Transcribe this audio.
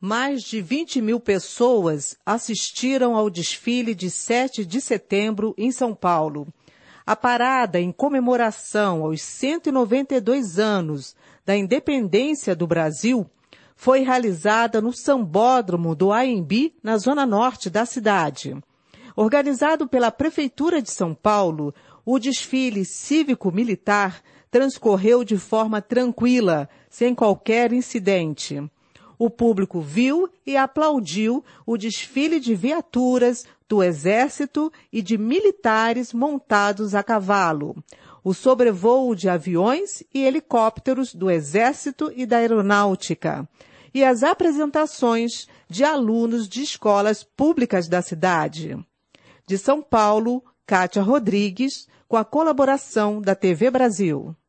Mais de 20.000 pessoas assistiram ao desfile de 7 de setembro em São Paulo. A parada em comemoração aos 192 anos da independência do Brasil foi realizada no Sambódromo do AMB, na zona norte da cidade. Organizado pela Prefeitura de São Paulo, o desfile cívico-militar transcorreu de forma tranquila, sem qualquer incidente. O público viu e aplaudiu o desfile de viaturas do Exército e de militares montados a cavalo, o sobrevoo de aviões e helicópteros do Exército e da Aeronáutica, e as apresentações de alunos de escolas públicas da cidade. De São Paulo, Kátia Rodrigues, com a colaboração da TV Brasil.